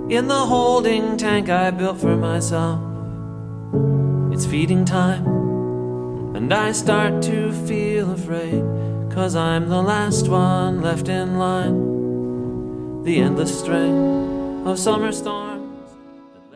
in the holding tank I built for myself. It's feeding time, and I start to feel afraid, 'cause I'm the last one left in line. The endless string of summer storms